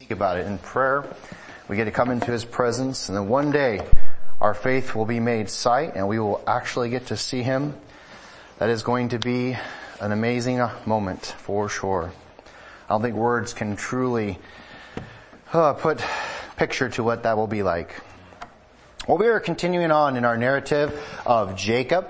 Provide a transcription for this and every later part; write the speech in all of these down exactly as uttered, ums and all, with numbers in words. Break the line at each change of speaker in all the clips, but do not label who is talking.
about it in prayer. We get to come into His presence, and then one day our faith will be made sight and we will actually get to see Him. That is going to be an amazing moment for sure. I don't think words can truly uh, put picture to what that will be like. Well, we are continuing on in our narrative of Jacob.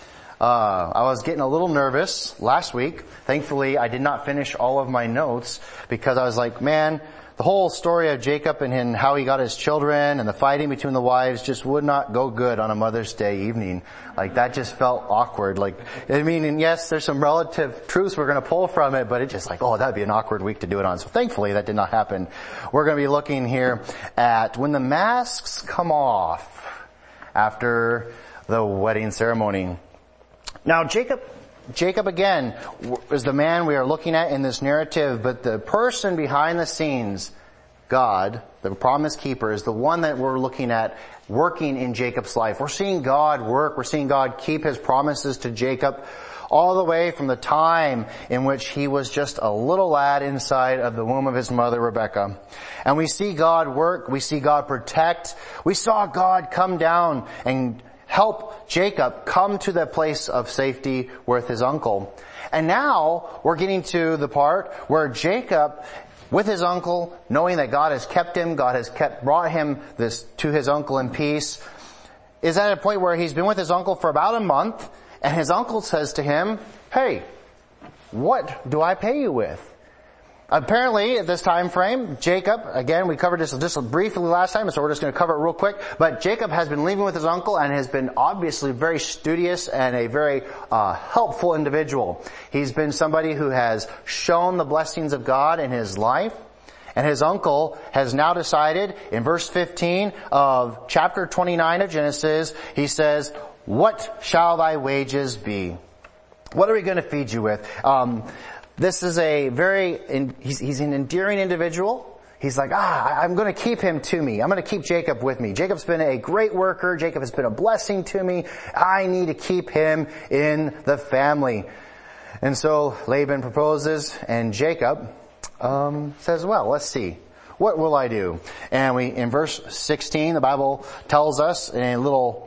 Uh, I was getting a little nervous last week. Thankfully, I did not finish all of my notes because I was like, man, the whole story of Jacob and, and how he got his children and the fighting between the wives just would not go good on a Mother's Day evening. Like, that just felt awkward. Like, I mean, and yes, there's some relative truths we're going to pull from it, but it's just like, oh, that'd be an awkward week to do it on. So thankfully, that did not happen. We're going to be looking here at when the masks come off after the wedding ceremony. Now, Jacob, Jacob again is the man we are looking at in this narrative, but the person behind the scenes, God, the promise keeper, is the one that we're looking at working in Jacob's life. We're seeing God work. We're seeing God keep His promises to Jacob all the way from the time in which he was just a little lad inside of the womb of his mother, Rebekah. And we see God work. We see God protect. We saw God come down and help Jacob come to the place of safety with his uncle. And now we're getting to the part where Jacob, with his uncle, knowing that God has kept him, God has kept, brought him this to his uncle in peace, is at a point where he's been with his uncle for about a month, and his uncle says to him, hey, what do I pay you with? Apparently, at this time frame, Jacob, again, we covered this just briefly last time, so we're just going to cover it real quick, but Jacob has been living with his uncle and has been obviously very studious and a very uh helpful individual. He's been somebody who has shown the blessings of God in his life, and his uncle has now decided, in verse fifteen of chapter twenty-nine of Genesis, he says, what shall thy wages be? What are we going to feed you with? Um This is a very, he's, he's an endearing individual. He's like, ah, I'm going to keep him to me. I'm going to keep Jacob with me. Jacob's been a great worker. Jacob has been a blessing to me. I need to keep him in the family. And so Laban proposes, and Jacob um says, well, let's see. What will I do? And we, in verse sixteen, the Bible tells us in a little,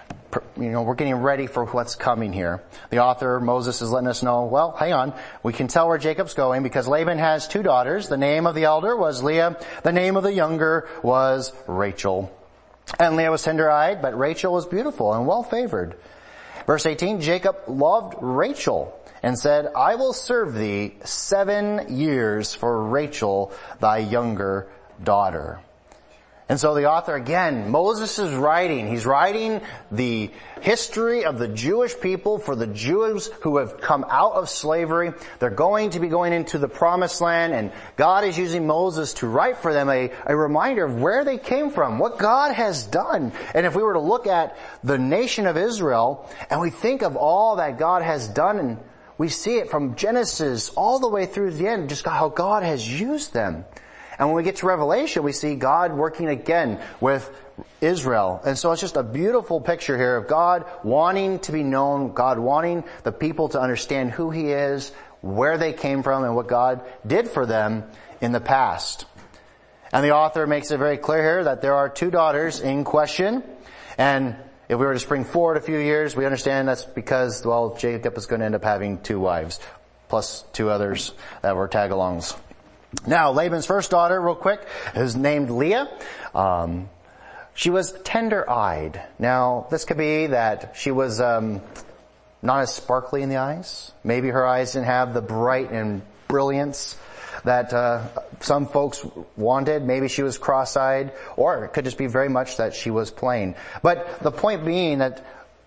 you know, we're getting ready for what's coming here. The author, Moses, is letting us know, well, hang on. We can tell where Jacob's going because Laban has two daughters. The name of the elder was Leah. The name of the younger was Rachel. And Leah was tender-eyed, but Rachel was beautiful and well-favored. Verse eighteen, Jacob loved Rachel and said, I will serve thee seven years for Rachel, thy younger daughter. And so the author, again, Moses is writing. He's writing the history of the Jewish people for the Jews who have come out of slavery. They're going to be going into the promised land, and God is using Moses to write for them a, a reminder of where they came from, what God has done. And if we were to look at the nation of Israel, and we think of all that God has done, and we see it from Genesis all the way through the end, just how God has used them. And when we get to Revelation, we see God working again with Israel. And so it's just a beautiful picture here of God wanting to be known, God wanting the people to understand who He is, where they came from, and what God did for them in the past. And the author makes it very clear here that there are two daughters in question. And if we were to spring forward a few years, we understand that's because, well, Jacob is going to end up having two wives, plus two others that were tag-alongs. Now, Laban's first daughter, real quick, is named Leah. Um, she was tender-eyed. Now, this could be that she was um, not as sparkly in the eyes. Maybe her eyes didn't have the bright and brilliance that uh, some folks wanted. Maybe she was cross-eyed, or it could just be very much that she was plain. But the point being that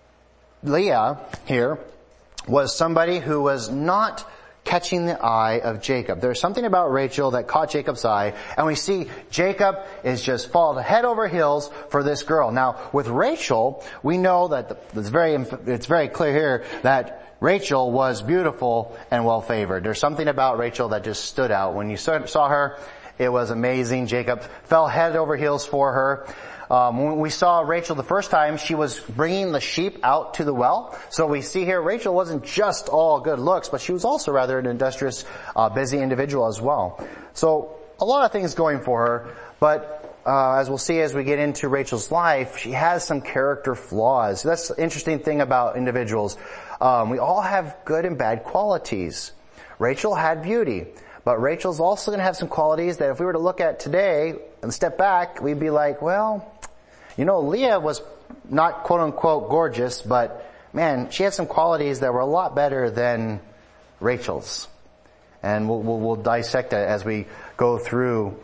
Leah here was somebody who was not catching the eye of Jacob. There's something about Rachel that caught Jacob's eye, and we see Jacob is just fallen head over heels for this girl. Now, with Rachel, we know that it's very, it's very clear here that Rachel was beautiful and well favored. There's something about Rachel that just stood out. When you saw her, it was amazing. Jacob fell head over heels for her. Um, when we saw Rachel the first time, she was bringing the sheep out to the well. So we see here Rachel wasn't just all good looks, but she was also rather an industrious, uh, busy individual as well. So a lot of things going for her, but uh, as we'll see as we get into Rachel's life, she has some character flaws. That's the interesting thing about individuals. Um, we all have good and bad qualities. Rachel had beauty, but Rachel's also going to have some qualities that if we were to look at today and step back, we'd be like, well, you know, Leah was not quote unquote gorgeous, but man, she had some qualities that were a lot better than Rachel's. And we'll, we'll, we'll dissect that as we go through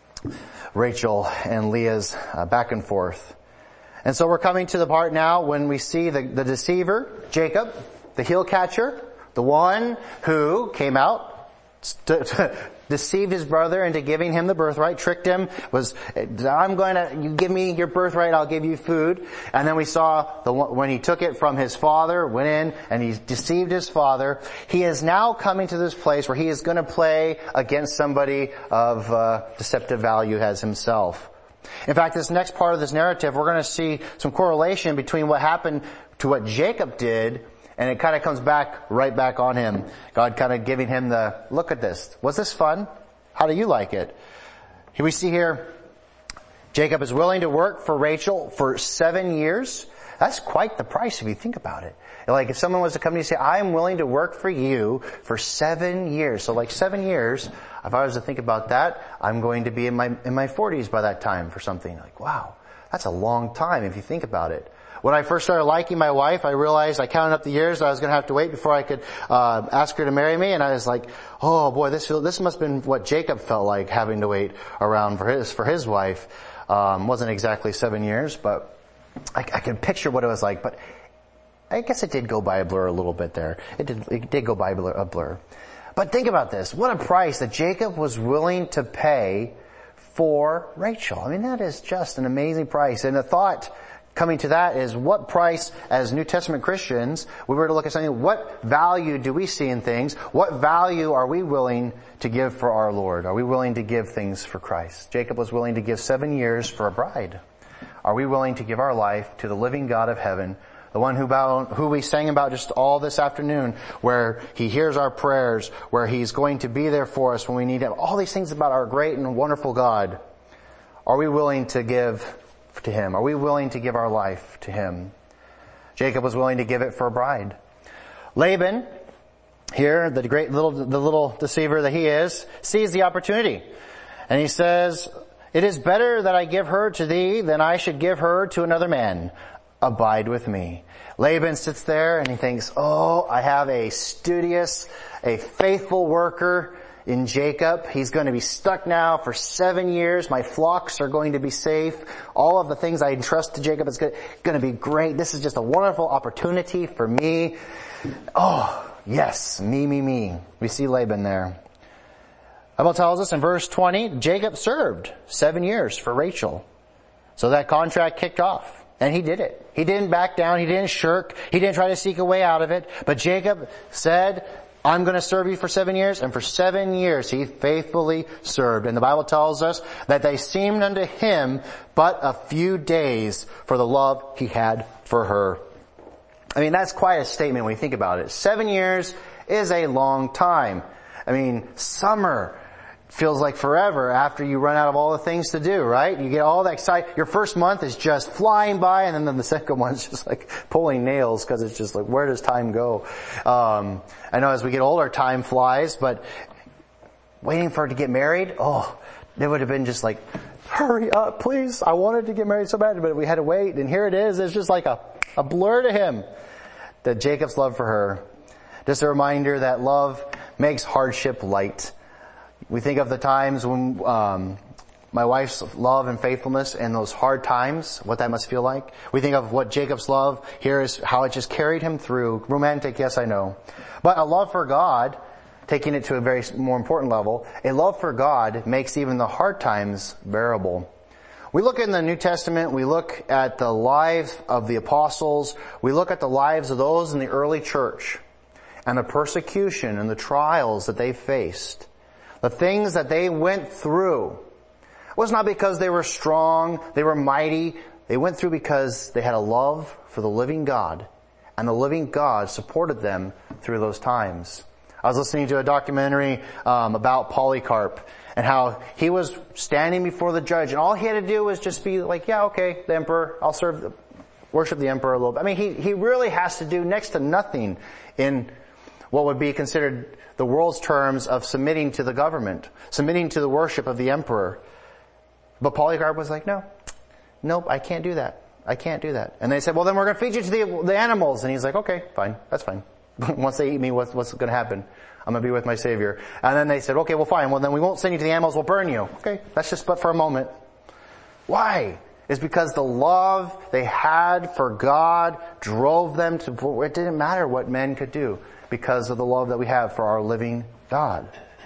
Rachel and Leah's uh, back and forth. And so we're coming to the part now when we see the, the deceiver, Jacob, the heel catcher, the one who came out, st- deceived his brother into giving him the birthright, tricked him, was, I'm going to, you give me your birthright, I'll give you food. And then we saw the when he took it from his father, went in and he deceived his father. He is now coming to this place where he is going to play against somebody of uh, deceptive value as himself. In fact, this next part of this narrative, we're going to see some correlation between what happened to what Jacob did, and it kind of comes back, right back on him. God kind of giving him the, look at this. Was this fun? How do you like it? Here we see here, Jacob is willing to work for Rachel for seven years. That's quite the price if you think about it. Like if someone was to come to you and say, I'm willing to work for you for seven years. So like seven years, if I was to think about that, I'm going to be in my, in my forties by that time for something. Like, wow, that's a long time if you think about it. When I first started liking my wife, I realized I counted up the years that I was going to have to wait before I could uh ask her to marry me, and I was like, oh boy, this this must have been what Jacob felt like having to wait around for his for his wife. Um wasn't exactly seven years, but I, I can picture what it was like. But I guess it did go by a blur a little bit there. It did it did go by a blur. A blur. But think about this. What a price that Jacob was willing to pay for Rachel. I mean, that is just an amazing price. And the thought coming to that is, what price, as New Testament Christians, we were to look at something, what value do we see in things? What value are we willing to give for our Lord? Are we willing to give things for Christ? Jacob was willing to give seven years for a bride. Are we willing to give our life to the living God of heaven, the one who, bow, who we sang about just all this afternoon, where He hears our prayers, where He's going to be there for us when we need Him? All these things about our great and wonderful God. Are we willing to give to Him? Are we willing to give our life to Him? Jacob was willing to give it for a bride. Laban, here, the great little, the little deceiver that he is, sees the opportunity. And he says, it is better that I give her to thee than I should give her to another man. Abide with me. Laban sits there and he thinks, oh, I have a studious, a faithful worker in Jacob. He's going to be stuck now for seven years. My flocks are going to be safe. All of the things I entrust to Jacob is going to be great. This is just a wonderful opportunity for me. Oh, yes, me, me, me. We see Laban there. The Bible tells us in verse twenty, Jacob served seven years for Rachel. So that contract kicked off. And he did it. He didn't back down. He didn't shirk. He didn't try to seek a way out of it. But Jacob said, I'm going to serve you for seven years. And for seven years he faithfully served. And the Bible tells us that they seemed unto him but a few days for the love he had for her. I mean, that's quite a statement when you think about it. Seven years is a long time. I mean, summer feels like forever after you run out of all the things to do, right? You get all that excited. Your first month is just flying by, and then the second one's just like pulling nails because it's just like, where does time go? Um, I know as we get older, time flies, but waiting for it to get married, oh, it would have been just like, hurry up, please. I wanted to get married so bad, but we had to wait, and here it is. It's just like a, a blur to him, that Jacob's love for her. Just a reminder that love makes hardship light. We think of the times when um my wife's love and faithfulness in those hard times, what that must feel like. We think of what Jacob's love here is, how it just carried him through. Romantic, yes, I know. But a love for God, taking it to a very more important level, a love for God makes even the hard times bearable. We look in the New Testament, we look at the lives of the apostles, we look at the lives of those in the early church, and the persecution and the trials that they faced. The things that they went through was not because they were strong, they were mighty. They went through because they had a love for the living God, and the living God supported them through those times. I was listening to a documentary um, about Polycarp and how he was standing before the judge, and all he had to do was just be like, yeah, okay, the emperor, I'll serve, the, worship the emperor a little bit. I mean, he, he really has to do next to nothing in what would be considered the world's terms of submitting to the government, submitting to the worship of the emperor. But Polycarp was like, no, nope, I can't do that. I can't do that. And they said, well, then we're going to feed you to the, the animals. And he's like, okay, fine, that's fine. Once they eat me, what's, what's going to happen? I'm going to be with my Savior. And then they said, okay, well fine, well then we won't send you to the animals, we'll burn you. Okay, that's just but for a moment. Why? It's because the love they had for God drove them to, it didn't matter what men could do because of the love that we have for our living God.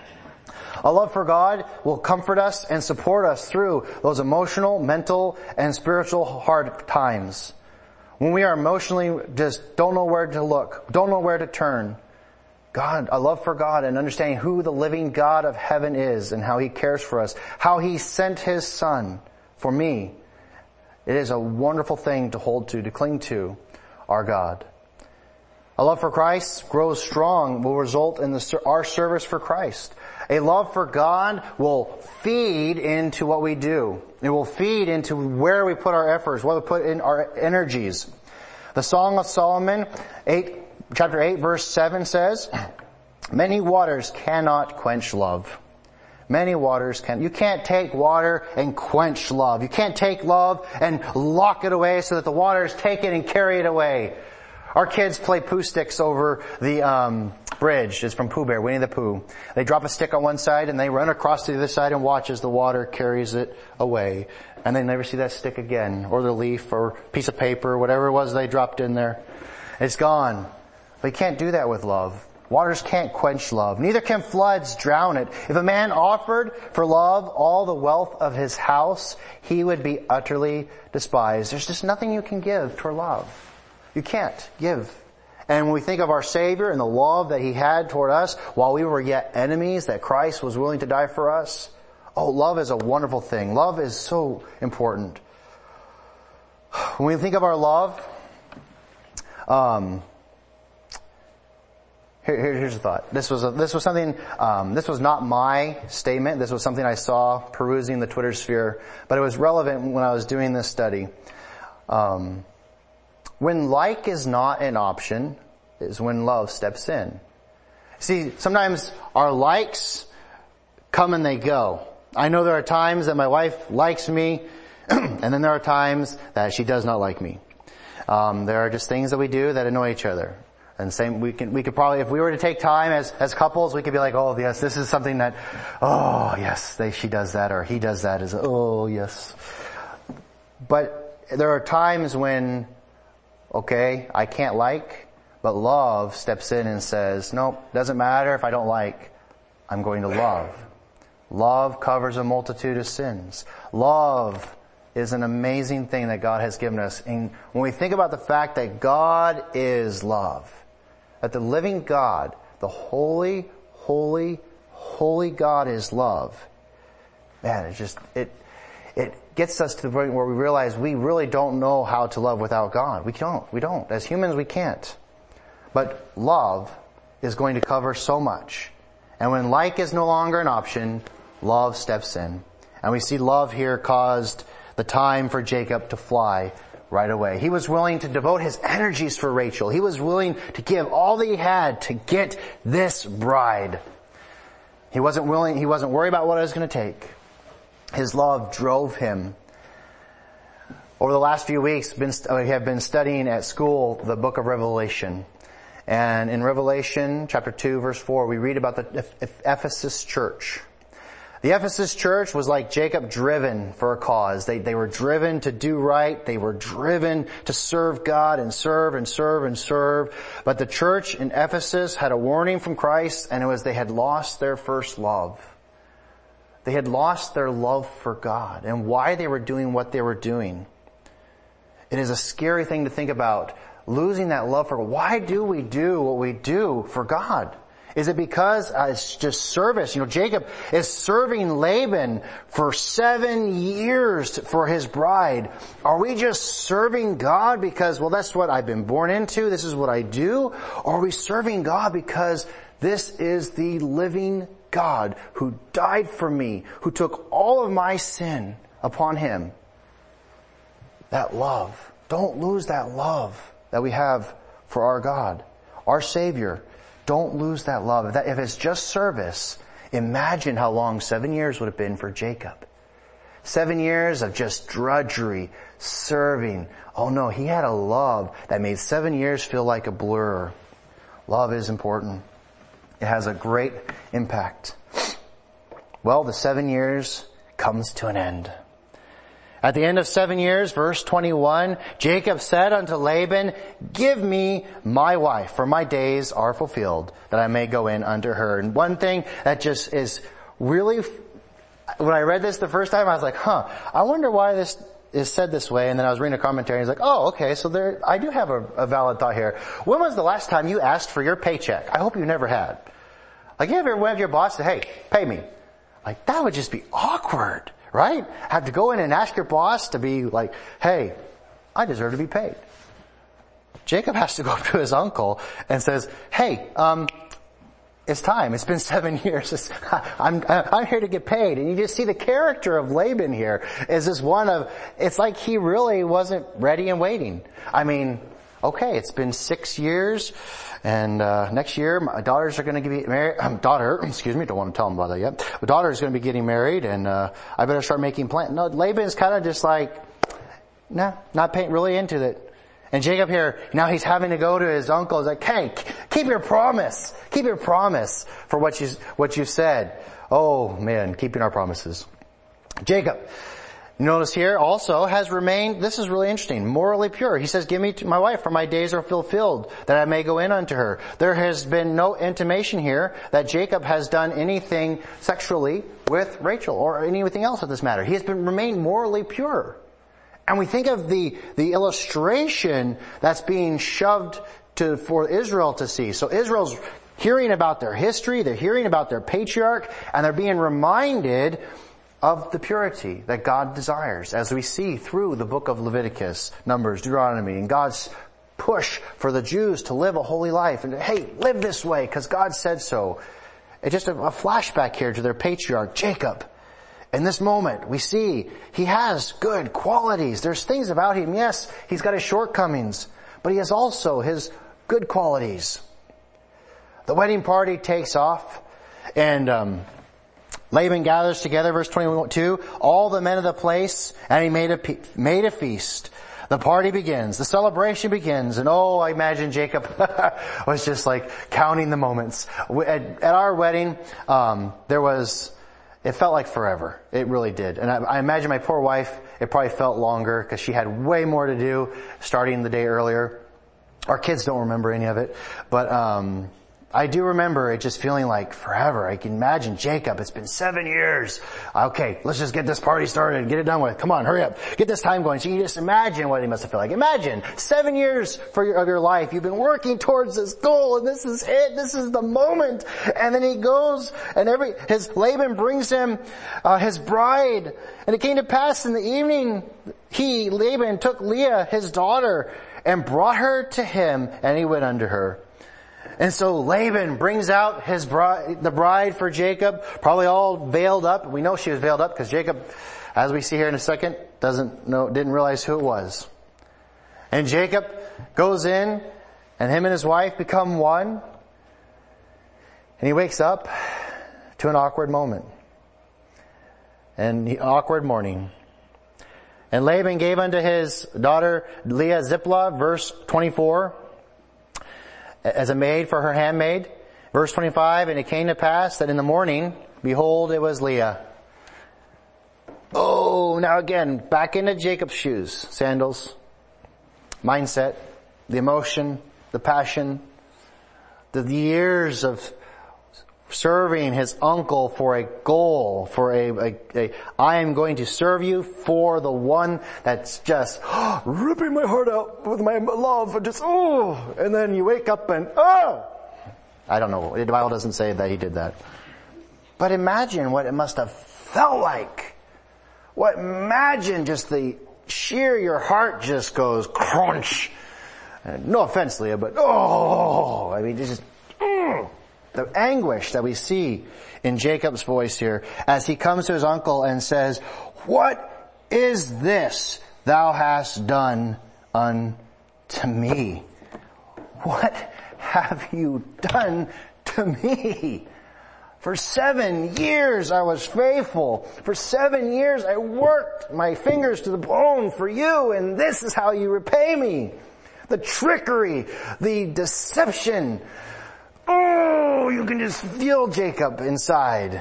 A love for God will comfort us and support us through those emotional, mental, and spiritual hard times. When we are emotionally just don't know where to look, don't know where to turn, God, a love for God and understanding who the living God of heaven is and how He cares for us, how He sent His Son for me. It is a wonderful thing to hold to, to cling to our God. A love for Christ grows strong, will result in the, our service for Christ. A love for God will feed into what we do. It will feed into where we put our efforts, where we put in our energies. The Song of Solomon, eight, chapter eight, verse seven says, many waters cannot quench love. Many waters can. You can't take water and quench love. You can't take love and lock it away so that the waters take it and carry it away. Our kids play poo sticks over the um bridge. It's from Pooh Bear, Winnie the Pooh. They drop a stick on one side and they run across to the other side and watch as the water carries it away. And they never see that stick again, or the leaf, or piece of paper, or whatever it was they dropped in there. It's gone. But you can't do that with love. Waters can't quench love. Neither can floods drown it. If a man offered for love all the wealth of his house, he would be utterly despised. There's just nothing you can give for love. You can't give. And when we think of our Savior and the love that He had toward us while we were yet enemies, that Christ was willing to die for us, oh, love is a wonderful thing. Love is so important. When we think of our love, um, here, here, here's a thought. This was a, this was something. Um, this was not my statement. This was something I saw perusing the Twitter sphere, but it was relevant when I was doing this study. Um, When like is not an option is when love steps in. See, sometimes our likes come and they go. I know there are times that my wife likes me, and then there are times that she does not like me. Um, there are just things that we do that annoy each other. And same, we can, we could probably, if we were to take time as, as couples, we could be like, oh yes, this is something that, oh yes, they, she does that, or he does that, is, oh yes. But there are times when, okay, I can't like, but love steps in and says, nope, doesn't matter if I don't like, I'm going to love. Love covers a multitude of sins. Love is an amazing thing that God has given us. And when we think about the fact that God is love, that the living God, the holy, holy, holy God is love, man, it just, it, it gets us to the point where we realize we really don't know how to love without God. We don't. We don't. As humans, we can't. But love is going to cover so much. And when like is no longer an option, love steps in. And we see love here caused the time for Jacob to fly right away. He was willing to devote his energies for Rachel. He was willing to give all that he had to get this bride. He wasn't willing, he wasn't worried about what it was going to take. His love drove him. Over the last few weeks, been, we have been studying at school the book of Revelation. And in Revelation chapter two, verse four, we read about the Ephesus church. The Ephesus church was like Jacob, driven for a cause. They, they were driven to do right. They were driven to serve God and serve and serve and serve. But the church in Ephesus had a warning from Christ, and it was they had lost their first love. They had lost their love for God and why they were doing what they were doing. It is a scary thing to think about, losing that love for God. Why do we do what we do for God? Is it because uh, it's just service? You know, Jacob is serving Laban for seven years to, for his bride. Are we just serving God because, well, that's what I've been born into, this is what I do? Or are we serving God because This is the living God who died for me, who took all of my sin upon him. That love. Don't lose that love that we have for our God, our Savior. Don't lose that love. If, that, if it's just service, imagine how long seven years would have been for Jacob. Seven years of just drudgery, serving. Oh no, he had a love that made seven years feel like a blur. Love is important. It has a great impact. Well, the seven years comes to an end. At the end of seven years, verse twenty-one, Jacob said unto Laban, give me my wife, for my days are fulfilled, that I may go in unto her. And one thing that just is really, when I read this the first time, I was like, huh, I wonder why this is said this way. And then I was reading a commentary and he's like, oh, okay, so there, I do have a, a valid thought here. When was the last time you asked for your paycheck? I hope you never had. Like, you ever went to your boss and say, hey, pay me? Like, that would just be awkward. Right? Have to go in and ask your boss to be like, hey, I deserve to be paid. Jacob has to go up to his uncle and says, hey, um, it's time. It's been seven years. It's, I'm, I'm here to get paid. And you just see the character of Laban here is this one of, it's like he really wasn't ready and waiting. I mean, okay, it's been six years. And uh next year, my daughters are going to get married. Um, daughter, excuse me, don't want to tell them about that yet. My daughter is going to be getting married, and uh I better start making plans. No, Laban's kind of just like, nah, not paying really into it. And Jacob here, now he's having to go to his uncle. He's like, hey, keep your promise. Keep your promise for what you what you said. Oh man, keeping our promises. Jacob, notice here also has remained, this is really interesting, morally pure. He says, give me my wife, for my days are fulfilled, that I may go in unto her. There has been no intimation here that Jacob has done anything sexually with Rachel or anything else of this matter. He has been remained morally pure. And we think of the, the illustration that's being shoved to, for Israel to see. So Israel's hearing about their history, they're hearing about their patriarch, and they're being reminded of the purity that God desires, as we see through the book of Leviticus, Numbers, Deuteronomy, and God's push for the Jews to live a holy life. And hey, live this way because God said so. It's just a, a flashback here to their patriarch, Jacob. In this moment, we see he has good qualities. There's things about him. Yes, he's got his shortcomings, but he has also his good qualities. The wedding party takes off, and um Laban gathers together, verse twenty-two, all the men of the place, and he made a, made a feast. The party begins. The celebration begins. And oh, I imagine Jacob was just like counting the moments. At, at our wedding, um, there was, it felt like forever. It really did. And I, I imagine my poor wife, it probably felt longer because she had way more to do starting the day earlier. Our kids don't remember any of it. But, um, I do remember it just feeling like forever. I can imagine Jacob. It's been seven years. Okay, let's just get this party started and get it done with. Come on, hurry up. Get this time going. So you can just imagine what he must have felt like. Imagine seven years for your, of your life. You've been working towards this goal, and this is it. This is the moment. And then he goes, and every his Laban brings him uh, his bride. And it came to pass in the evening, he, Laban, took Leah, his daughter, and brought her to him, and he went unto her. And so Laban brings out his bride, the bride for Jacob, probably all veiled up. We know she was veiled up because Jacob, as we see here in a second, doesn't know, didn't realize who it was. And Jacob goes in, and him and his wife become one. And he wakes up to an awkward moment. And an awkward morning. And Laban gave unto his daughter Leah Zipporah, verse twenty-four, as a maid for her handmaid. Verse twenty-five, and it came to pass that in the morning, behold, it was Leah. Oh, now again, back into Jacob's shoes, sandals, mindset, the emotion, the passion, the years of serving his uncle for a goal, for a, a, a I am going to serve you for the one that's just oh, ripping my heart out with my love, and just oh, and then you wake up and oh, I don't know. The Bible doesn't say that he did that, but imagine what it must have felt like. What imagine just the sheer your heart just goes crunch. And no offense, Leah, but oh, I mean just. Mm. the anguish that we see in Jacob's voice here as he comes to his uncle and says, "What is this thou hast done unto me? What have you done to me? For seven years I was faithful. For seven years I worked my fingers to the bone for you, and this is how you repay me. The trickery, the deception." Oh, you can just feel Jacob inside.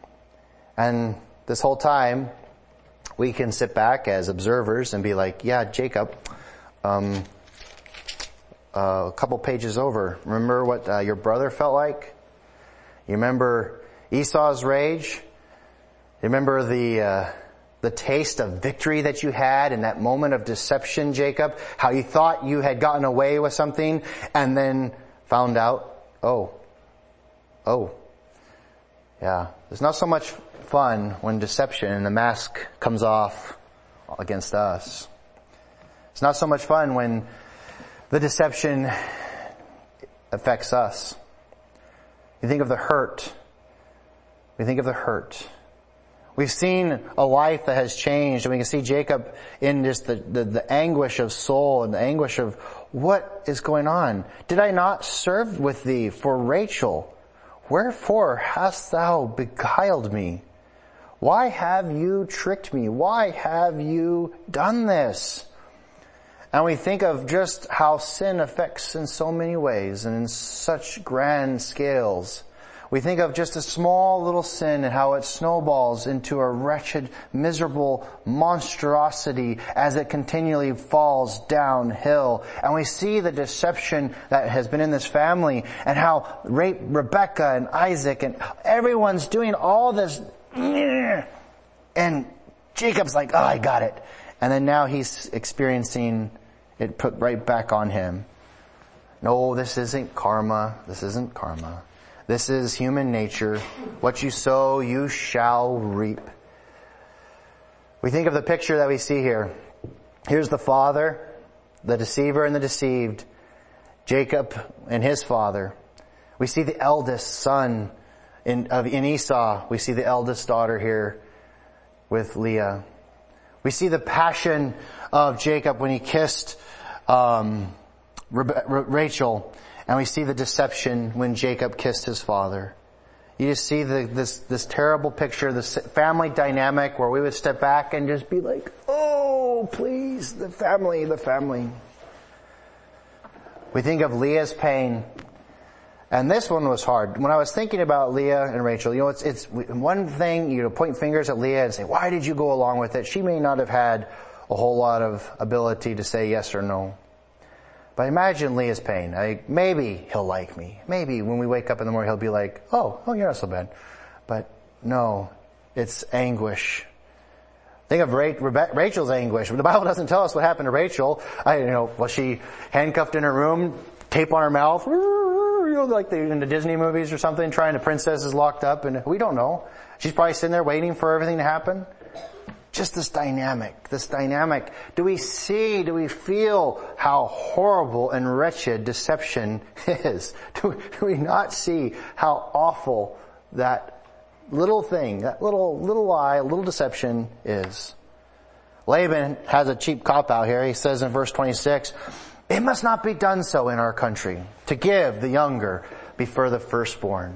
And this whole time, we can sit back as observers and be like, yeah, Jacob, um, uh, a couple pages over, remember what uh, your brother felt like? You remember Esau's rage? You remember the uh, the taste of victory that you had in that moment of deception, Jacob? How you thought you had gotten away with something and then found out, oh, oh, yeah. It's not so much fun when deception and the mask comes off against us. It's not so much fun when the deception affects us. You think of the hurt. We think of the hurt. We've seen a life that has changed, and we can see Jacob in just the, the, the anguish of soul and the anguish of what is going on. Did I not serve with thee for Rachel? Wherefore hast thou beguiled me? Why have you tricked me? Why have you done this? And we think of just how sin affects in so many ways and in such grand scales. We think of just a small little sin and how it snowballs into a wretched, miserable monstrosity as it continually falls downhill. And we see the deception that has been in this family and how Re- Rebecca and Isaac and everyone's doing all this. And Jacob's like, oh, I got it. And then now he's experiencing it put right back on him. No, this isn't karma. This isn't karma. This is human nature. What you sow, you shall reap. We think of the picture that we see here. Here's the father, the deceiver and the deceived, Jacob and his father. We see the eldest son in, of, in Esau. We see the eldest daughter here with Leah. We see the passion of Jacob when he kissed um, Rachel. And we see the deception when Jacob kissed his father. You just see the, this, this terrible picture, this family dynamic where we would step back and just be like, oh, please, the family, the family. We think of Leah's pain. And this one was hard. When I was thinking about Leah and Rachel, you know, it's, it's one thing, you know, point fingers at Leah and say, why did you go along with it? She may not have had a whole lot of ability to say yes or no. But imagine Leah's pain. Like, maybe he'll like me. Maybe when we wake up in the morning he'll be like, oh, oh, you're not so bad. But no, it's anguish. Think of Rachel's anguish. The Bible doesn't tell us what happened to Rachel. I, you know, was she handcuffed in her room, tape on her mouth, you know, like in the Disney movies or something, trying the princess is locked up, and we don't know. She's probably sitting there waiting for everything to happen. Just this dynamic, this dynamic. Do we see, do we feel how horrible and wretched deception is? Do, do we not see how awful that little thing, that little, little lie, little deception is? Laban has a cheap cop-out here. He says in verse twenty-six, it must not be done so in our country to give the younger before the firstborn.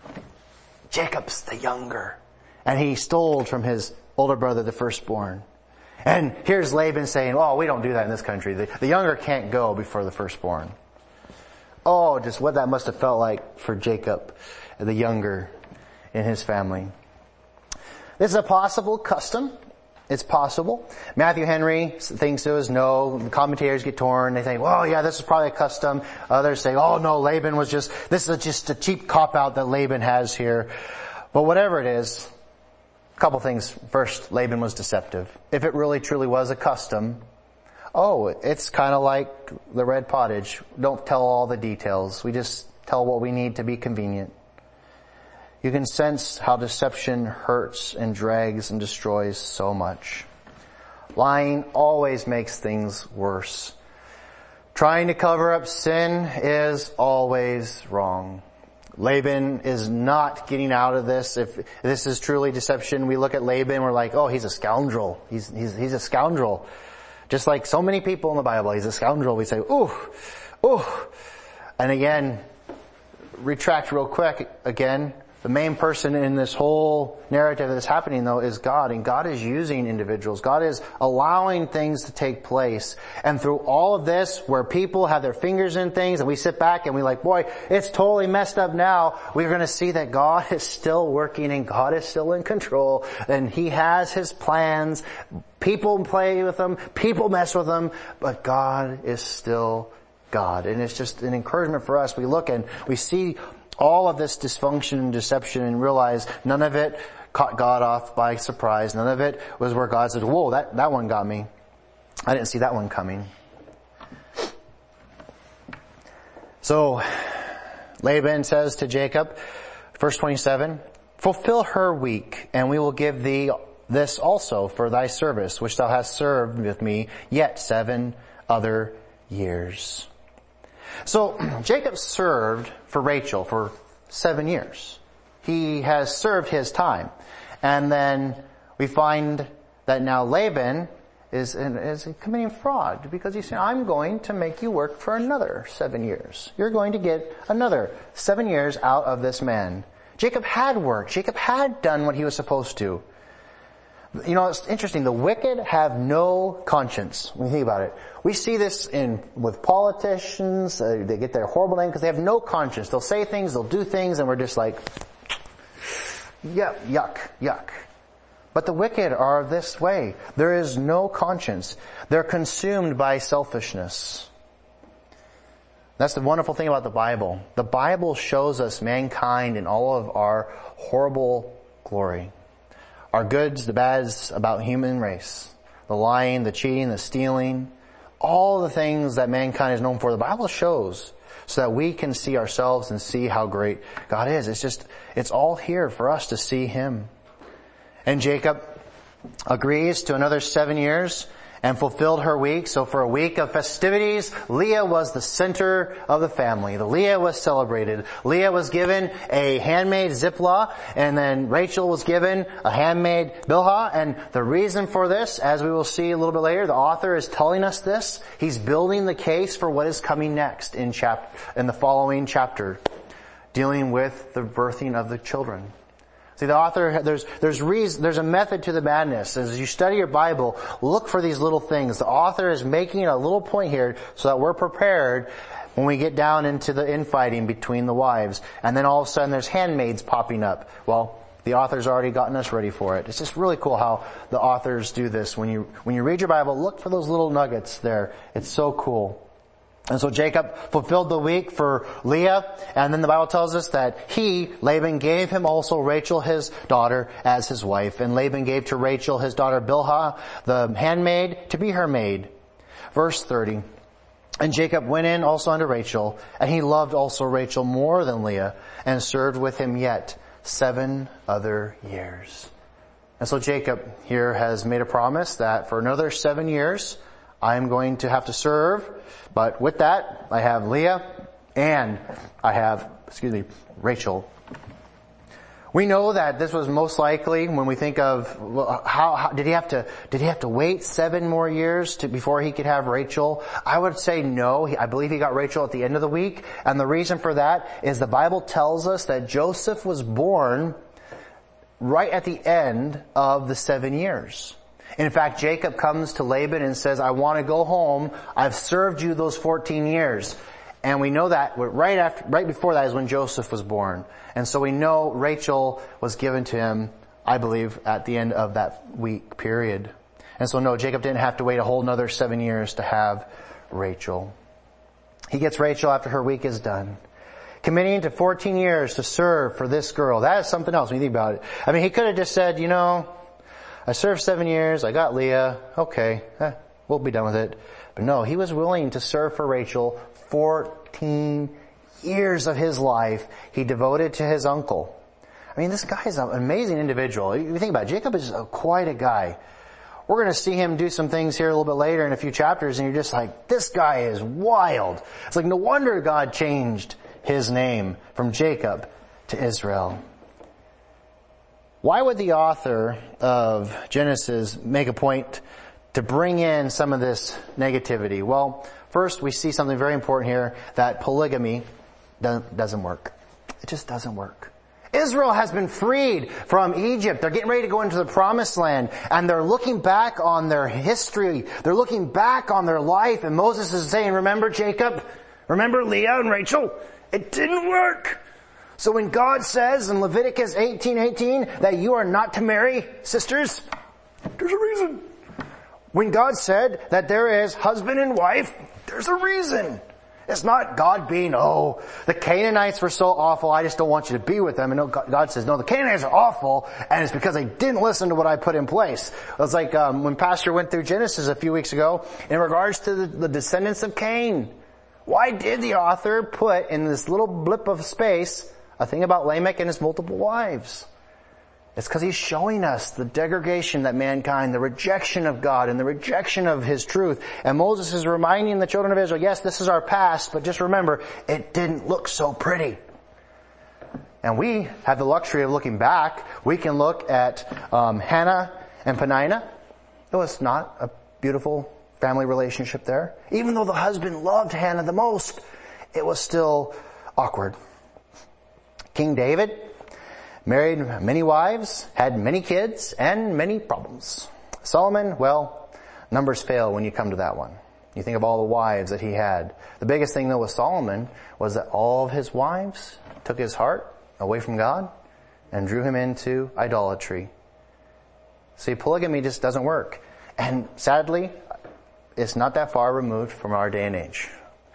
Jacob's the younger, and he stole from his older brother, the firstborn. And here's Laban saying, oh, we don't do that in this country. The, the younger can't go before the firstborn. Oh, just what that must have felt like for Jacob, the younger in his family. This is a possible custom. It's possible. Matthew Henry thinks it was no. The commentators get torn. They think, well, yeah, this is probably a custom. Others say, oh no, Laban was just, this is just a cheap cop-out that Laban has here. But whatever it is, a couple things. First, Laban was deceptive. If it really truly was a custom, oh, it's kind of like the red pottage. Don't tell all the details. We just tell what we need to be convenient. You can sense how deception hurts and drags and destroys so much. Lying always makes things worse. Trying to cover up sin is always wrong. Laban is not getting out of this. If this is truly deception, we look at Laban, we're like, oh, he's a scoundrel. He's, he's, he's a scoundrel. Just like so many people in the Bible, he's a scoundrel. We say, ooh, ooh. And again, retract real quick again. The main person in this whole narrative that's happening though is God, and God is using individuals. God is allowing things to take place. And through all of this, where people have their fingers in things and we sit back and we like, boy, it's totally messed up now, we're going to see that God is still working and God is still in control and He has His plans. People play with them, people mess with them, but God is still God. And it's just an encouragement for us. We look and we see all of this dysfunction and deception and realize none of it caught God off by surprise. None of it was where God said, whoa, that, that one got me. I didn't see that one coming. So Laban says to Jacob, verse twenty-seven, fulfill her week, and we will give thee this also for thy service, which thou hast served with me yet seven other years. So Jacob served for Rachel for seven years. He has served his time. And then we find that now Laban is, is committing fraud because he's saying, I'm going to make you work for another seven years. You're going to get another seven years out of this man. Jacob had worked. Jacob had done what he was supposed to. You know, it's interesting. The wicked have no conscience. When you think about it, we see this in with politicians. Uh, they get their horrible name because they have no conscience. They'll say things, they'll do things, and we're just like, yeah, yuck, yuck. But the wicked are this way. There is no conscience. They're consumed by selfishness. That's the wonderful thing about the Bible. The Bible shows us mankind in all of our horrible glory. Our goods, the bads about human race. The lying, the cheating, the stealing. All the things that mankind is known for, the Bible shows so that we can see ourselves and see how great God is. It's just, it's all here for us to see Him. And Jacob agrees to another seven years and fulfilled her week. So for a week of festivities, Leah was the center of the family. The Leah was celebrated. Leah was given a handmaid Ziplah, and then Rachel was given a handmaid Bilhah. And the reason for this, as we will see a little bit later, the author is telling us this. He's building the case for what is coming next in chap- in the following chapter, dealing with the birthing of the children. See, the author, there's, there's reason, there's a method to the madness. As you study your Bible, look for these little things. The author is making a little point here so that we're prepared when we get down into the infighting between the wives. And then all of a sudden there's handmaids popping up. Well, the author's already gotten us ready for it. It's just really cool how the authors do this. When you, when you read your Bible, look for those little nuggets there. It's so cool. And so Jacob fulfilled the week for Leah, and then the Bible tells us that he, Laban, gave him also Rachel his daughter as his wife. And Laban gave to Rachel his daughter Bilhah, the handmaid, to be her maid. Verse thirty. And Jacob went in also unto Rachel, and he loved also Rachel more than Leah, and served with him yet seven other years. And so Jacob here has made a promise that for another seven years, I am going to have to serve. But with that, I have Leah and I have, excuse me, Rachel. We know that this was most likely when we think of well, how, how did he have to did he have to wait seven more years to before he could have Rachel? I would say no. I believe he got Rachel at the end of the week, and the reason for that is the Bible tells us that Joseph was born right at the end of the seven years. In fact, Jacob comes to Laban and says, I want to go home. I've served you those fourteen years. And we know that right after, right before that is when Joseph was born. And so we know Rachel was given to him, I believe, at the end of that week period. And so no, Jacob didn't have to wait a whole another seven years to have Rachel. He gets Rachel after her week is done. Committing to fourteen years to serve for this girl. That is something else when you think about it. I mean, he could have just said, you know, I served seven years, I got Leah, okay, eh, we'll be done with it. But no, he was willing to serve for Rachel fourteen years of his life. He devoted to his uncle. I mean, this guy is an amazing individual. You think about it, Jacob is a, quite a guy. We're going to see him do some things here a little bit later in a few chapters, and you're just like, this guy is wild. It's like, no wonder God changed his name from Jacob to Israel. Why would the author of Genesis make a point to bring in some of this negativity? Well, first we see something very important here, that polygamy doesn't work. It just doesn't work. Israel has been freed from Egypt. They're getting ready to go into the promised land, and they're looking back on their history. They're looking back on their life, and Moses is saying, remember Jacob? Remember Leah and Rachel? It didn't work. So when God says in Leviticus eighteen eighteen that you are not to marry sisters, there's a reason. When God said that there is husband and wife, there's a reason. It's not God being, oh, the Canaanites were so awful, I just don't want you to be with them. And no, God says, no, the Canaanites are awful, and it's because they didn't listen to what I put in place. It was like um, when Pastor went through Genesis a few weeks ago in regards to the, the descendants of Cain. Why did the author put in this little blip of space a thing about Lamech and his multiple wives? It's because he's showing us the degradation that mankind, the rejection of God and the rejection of his truth. And Moses is reminding the children of Israel, yes, this is our past, but just remember, it didn't look so pretty. And we have the luxury of looking back. We can look at um, Hannah and Peninnah. It was not a beautiful family relationship there. Even though the husband loved Hannah the most, it was still awkward. King David married many wives, had many kids, and many problems. Solomon, well, numbers fail when you come to that one. You think of all the wives that he had. The biggest thing though with Solomon was that all of his wives took his heart away from God and drew him into idolatry. See, polygamy just doesn't work. And sadly, it's not that far removed from our day and age.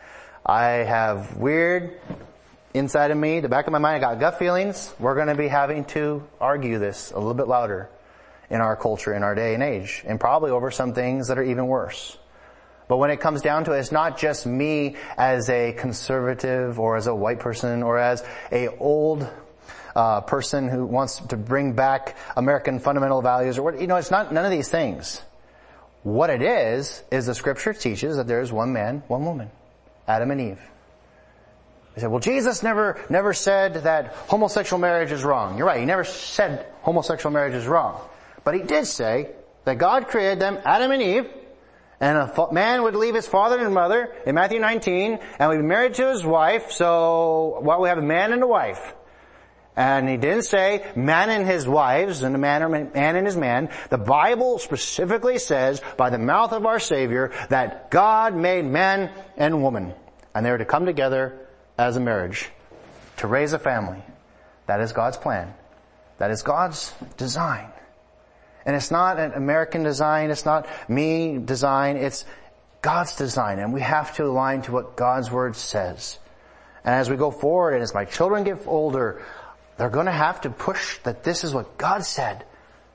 I have weird inside of me, the back of my mind, I got gut feelings. We're going to be having to argue this a little bit louder in our culture, in our day and age, and probably over some things that are even worse. But when it comes down to it, it's not just me as a conservative or as a white person or as a old uh, person who wants to bring back American fundamental values or what, you know, it's not none of these things. What it is, is the scripture teaches that there is one man, one woman, Adam and Eve. They said, well, Jesus never, never said that homosexual marriage is wrong. You're right. He never said homosexual marriage is wrong. But he did say that God created them, Adam and Eve, and a man would leave his father and mother in Matthew nineteen, and would be married to his wife. So, well, we have a man and a wife. And he didn't say man and his wives and a man or man and his man. The Bible specifically says by the mouth of our Savior that God made man and woman. And they were to come together as a marriage, to raise a family. That is God's plan. That is God's design. And it's not an American design, it's not me design, it's God's design. And we have to align to what God's Word says. And as we go forward, and as my children get older, they're going to have to push that this is what God said.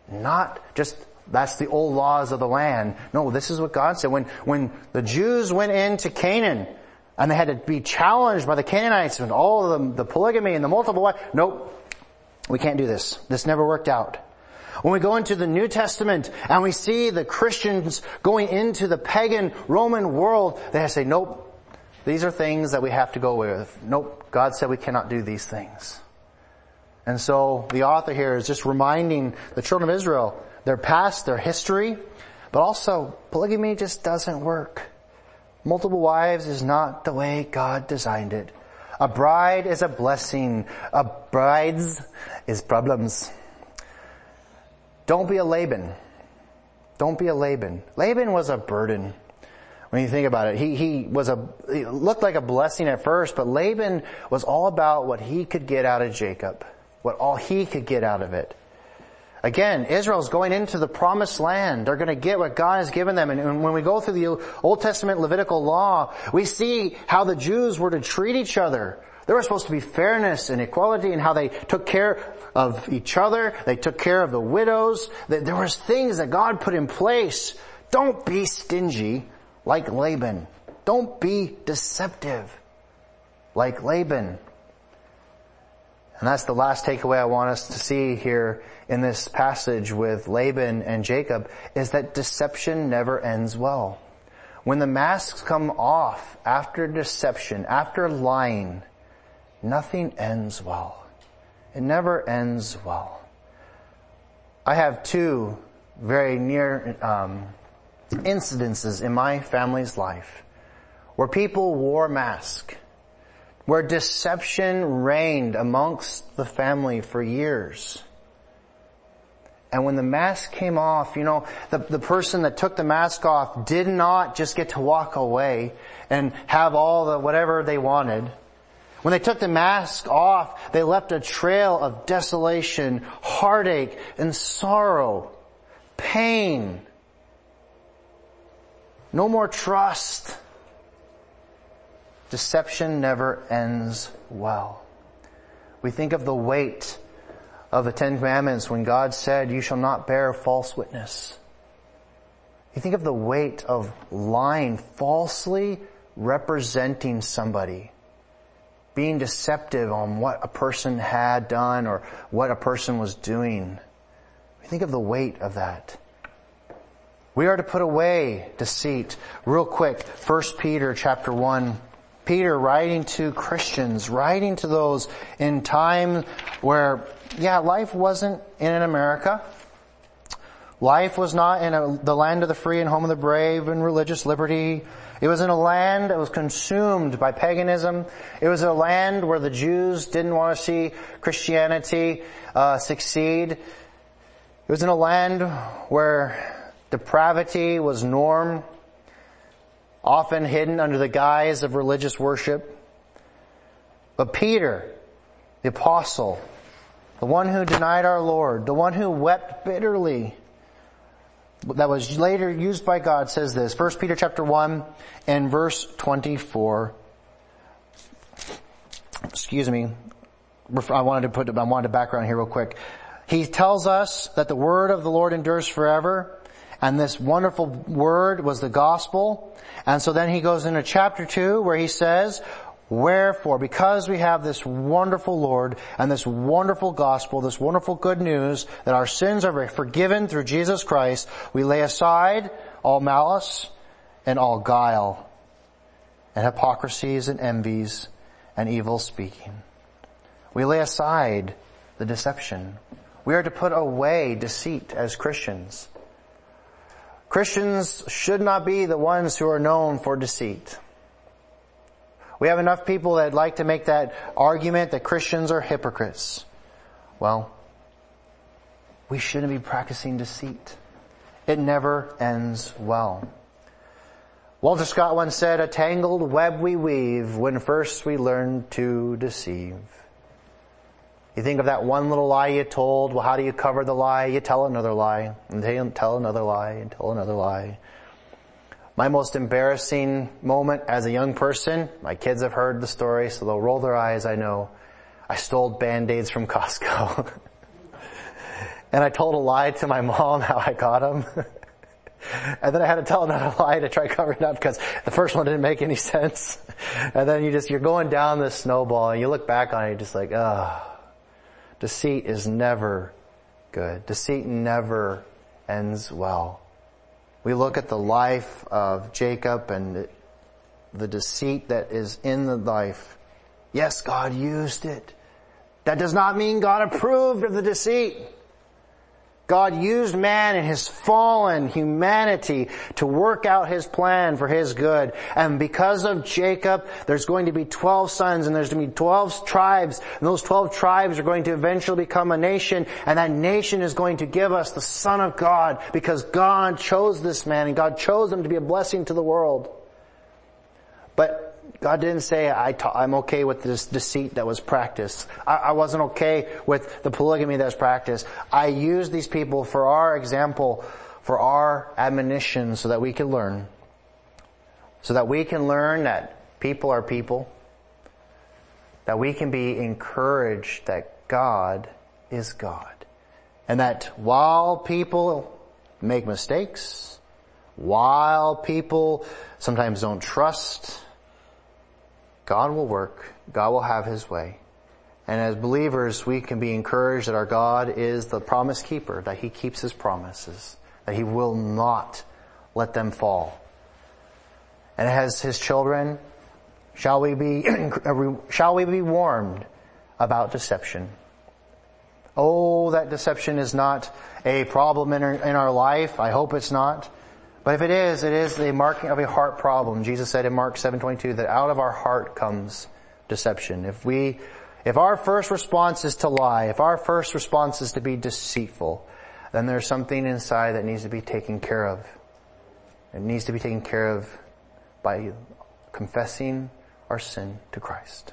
Not just, that's the old laws of the land. No, this is what God said. When, when the Jews went into Canaan, and they had to be challenged by the Canaanites and all of the, the polygamy and the multiple wives. Nope, we can't do this. This never worked out. When we go into the New Testament and we see the Christians going into the pagan Roman world, they have to say, nope, these are things that we have to go with. Nope, God said we cannot do these things. And so the author here is just reminding the children of Israel, their past, their history, but also polygamy just doesn't work. Multiple wives is not the way God designed it. A bride is a blessing. A bride's is problems. Don't be a Laban. Don't be a Laban. Laban was a burden. When you think about it, he, he was a, he looked like a blessing at first, but Laban was all about what he could get out of Jacob. What all he could get out of it. Again, Israel's going into the promised land. They're going to get what God has given them. And when we go through the Old Testament Levitical law, we see how the Jews were to treat each other. There was supposed to be fairness and equality in how they took care of each other. They took care of the widows. There was things that God put in place. Don't be stingy like Laban. Don't be deceptive like Laban. And that's the last takeaway I want us to see here in this passage with Laban and Jacob, is that deception never ends well. When the masks come off after deception, after lying, nothing ends well. It never ends well. I have two very near um, incidences in my family's life where people wore masks, where deception reigned amongst the family for years. And when the mask came off, you know, the, the person that took the mask off did not just get to walk away and have all the whatever they wanted. When they took the mask off, they left a trail of desolation, heartache, and sorrow, pain. No more trust. Deception never ends well. We think of the weight of the Ten Commandments when God said, you shall not bear false witness. You think of the weight of lying, falsely representing somebody, being deceptive on what a person had done or what a person was doing. You think of the weight of that. We are to put away deceit. Real quick, First Peter chapter one. Peter writing to Christians, writing to those in time where, yeah, life wasn't in America. Life was not in a, the land of the free and home of the brave and religious liberty. It was in a land that was consumed by paganism. It was a land where the Jews didn't want to see Christianity uh, succeed. It was in a land where depravity was norm, often hidden under the guise of religious worship. But Peter, the apostle, the one who denied our Lord, the one who wept bitterly, that was later used by God, says this, First Peter chapter one and verse twenty-four. Excuse me. I wanted to put, I wanted to background here real quick. He tells us that the word of the Lord endures forever. And this wonderful word was the gospel. And so then he goes into chapter two where he says, wherefore, because we have this wonderful Lord and this wonderful gospel, this wonderful good news that our sins are forgiven through Jesus Christ, we lay aside all malice and all guile and hypocrisies and envies and evil speaking. We lay aside the deception. We are to put away deceit as Christians. Christians should not be the ones who are known for deceit. We have enough people that like to make that argument that Christians are hypocrites. Well, we shouldn't be practicing deceit. It never ends well. Walter Scott once said, a tangled web we weave when first we learn to deceive. You think of that one little lie you told. Well, how do you cover the lie? You tell another lie, and then tell another lie, and tell another lie. My most embarrassing moment as a young person, my kids have heard the story, so they'll roll their eyes, I know. I stole Band-Aids from Costco. And I told a lie to my mom how I got them. And then I had to tell another lie to try covering it up because the first one didn't make any sense. And then you just, you're going down this snowball and you look back on it, you're just like, ah. Oh. Deceit is never good. Deceit never ends well. We look at the life of Jacob and the deceit that is in the life. Yes, God used it. That does not mean God approved of the deceit. God used man in his fallen humanity to work out his plan for his good. And because of Jacob, there's going to be twelve sons and there's going to be twelve tribes. And those twelve tribes are going to eventually become a nation. And that nation is going to give us the Son of God because God chose this man and God chose him to be a blessing to the world. But God didn't say, I ta- I'm okay with this deceit that was practiced. I-, I wasn't okay with the polygamy that was practiced. I used these people for our example, for our admonition so that we can learn. So that we can learn that people are people. That we can be encouraged that God is God. And that while people make mistakes, while people sometimes don't trust, God will work. God will have his way. And as believers, we can be encouraged that our God is the promise keeper, that he keeps his promises, that he will not let them fall. And as his children, Shall we be, shall we be warned about deception? Oh, that deception is not a problem in our, in our life. I hope it's not. But if it is, it is the marking of a heart problem. Jesus said in Mark seven twenty-two that out of our heart comes deception. If we, if our first response is to lie, if our first response is to be deceitful, then there's something inside that needs to be taken care of. It needs to be taken care of by confessing our sin to Christ.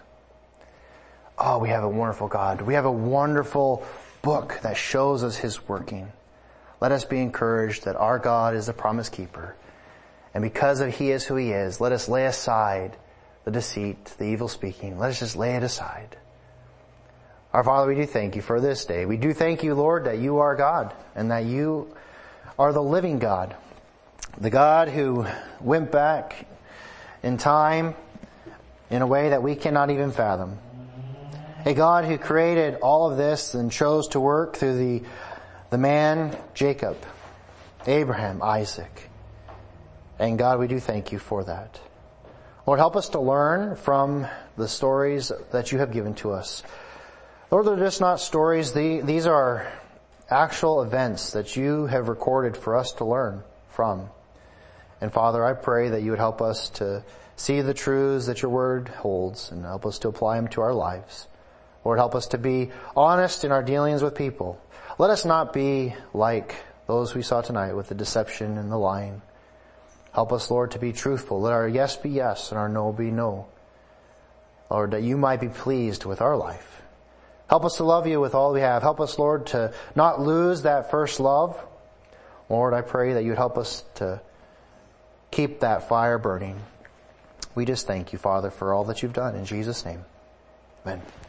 Oh, we have a wonderful God. We have a wonderful book that shows us His working. Let us be encouraged that our God is a promise keeper. And because of He is who He is, let us lay aside the deceit, the evil speaking. Let us just lay it aside. Our Father, we do thank You for this day. We do thank You, Lord, that You are God and that You are the living God. The God who went back in time in a way that we cannot even fathom. A God who created all of this and chose to work through the, the man Jacob, Abraham, Isaac. And God, we do thank You for that. Lord, help us to learn from the stories that You have given to us. Lord, they're just not stories. These are actual events that You have recorded for us to learn from. And Father, I pray that You would help us to see the truths that Your Word holds and help us to apply them to our lives. Lord, help us to be honest in our dealings with people. Let us not be like those we saw tonight with the deception and the lying. Help us, Lord, to be truthful. Let our yes be yes and our no be no. Lord, that You might be pleased with our life. Help us to love You with all we have. Help us, Lord, to not lose that first love. Lord, I pray that You'd help us to keep that fire burning. We just thank You, Father, for all that You've done. In Jesus' name, amen.